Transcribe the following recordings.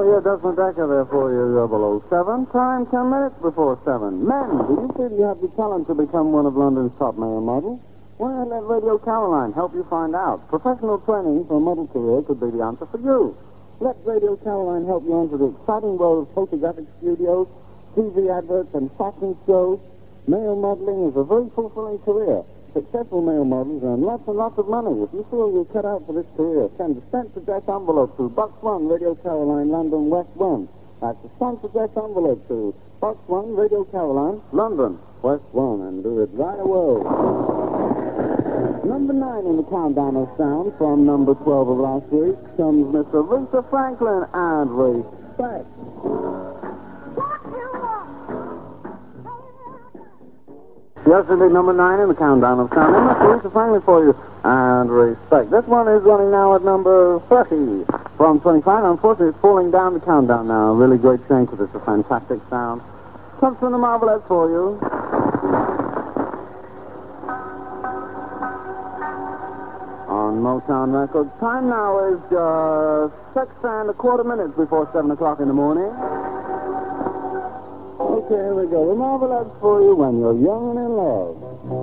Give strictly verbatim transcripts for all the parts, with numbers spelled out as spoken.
yeah, Desmond Decker there for you, uh, below seven. Time ten minutes before seven. Men, do you feel you have the talent to become one of London's top male models? Why not let Radio Caroline help you find out? Professional training for a model career could be the answer for you. Let Radio Caroline help you enter the exciting world of photographic studios, T V adverts, and fashion shows. Male modeling is a very fulfilling career. Successful male models earn lots and lots of money. If you feel you're cut out for this career, send a sent address envelope to Box one, Radio Caroline, London, West one. That's a sent address envelope to Box one, Radio Caroline, London, West one, and do it right away. Number nine in the countdown of sound from number twelve of last week comes Mister Aretha Franklin and Respect. Yes, indeed, number nine in the countdown of sound. And Mister Aretha Franklin for you and Respect. This one is running now at number thirty from twenty-five. Unfortunately, it's falling down the countdown now. A really great shame because it's a fantastic sound. Comes from the Marvelettes for you. On Motown Records. Time now is just six and a quarter minutes before seven o'clock in the morning. Okay, here we go. The Marvelettes for you when you're young and in love.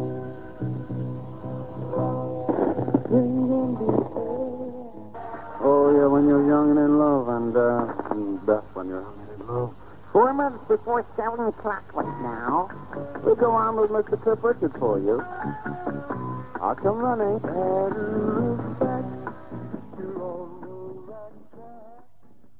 Oh, yeah, when you're young and in love, and, uh, and that's when you're young and in love. Four minutes before seven o'clock right now. We'll go on with Mister Cliff Richard for you. I'll come running.